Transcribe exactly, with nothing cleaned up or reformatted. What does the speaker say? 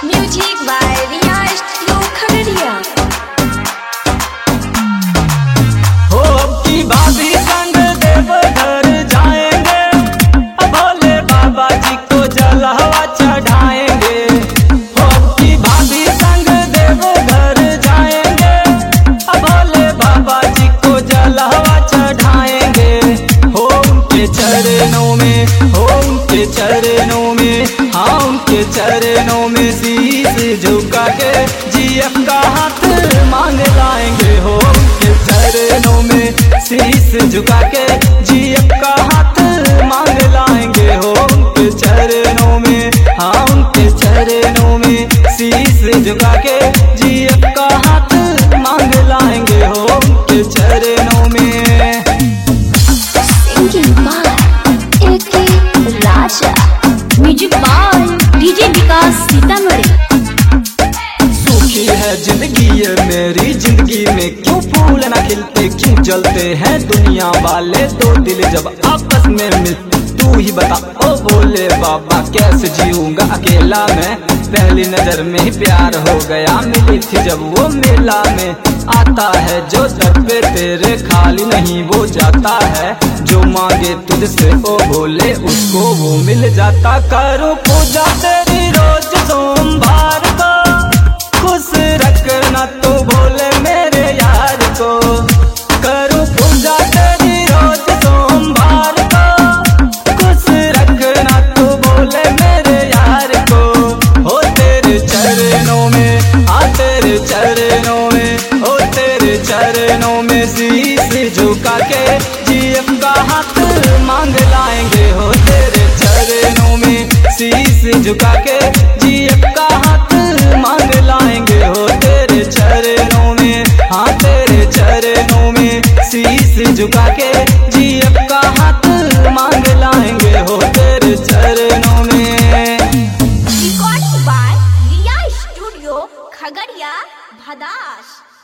Music by Riya studio Khagaria. हो अब की भाभी संग देवघर जाएंगे, भोले बाबा जी को जलवा चढ़ाएंगे। हो अब की भाभी संग देवघर जाएंगे, भोले बाबा जी को जलवा चढ़ाएंगे। हो उनके चरणों में, हो उनके चरणों में, हाँ उनके चरणों में शीश झुका के जीएफ का हाथ मांग लाएंगे। हो उनके चरणों में शीश झुका के जीएफ का हाथ मांग लाएंगे। हो उनके चरणों में, हाँ उनके चरणों में शीश झुका के जीएफ का हाथ मांग लाएंगे। हो उनके चरणों में। Singing by AK Raja, music by DJ Vikas Sitamarhi. सुखी है जिंदगी ये मेरी जिंदगी में क्यों फूल ना खिलते, क्यों जलते हैं दुनिया वाले दो दिल जब आपस में मिलते। तू ही बता ओ भोले बाबा कैसे जीऊंगा अकेला मैं। पहली नजर में ही प्यार हो गया, मिली थी जब वो मेला में। आता है जो दर पे तेरे खाली नहीं वो जाता है, जो मांगे तुझसे ओ भोले उसको वो मिल जाता। करो पूजा तेरी रोज सोमवार को, खुश रखना तो भोले मेरे यार को। करूं पूजा तेरी रोज सोमवार को, खुश रखना तो भोले मेरे यार को। हो तेरे चरणों में, आ तेरे चरणों में, हो तेरे चरणों में शीश झुका के जीएफ का हाथ मांग लाएंगे। हो तेरे चरणों में शीश झुका के जीएफ का हाथ मांग लाएंगे। हो तेरे चरणों में, हाँ तेरे चरणों में शीश झुका के जीएफ का हाथ मांग लाएंगे। हो तेरे चरणों में। Recording by Riya studio Khagaria Bhadas.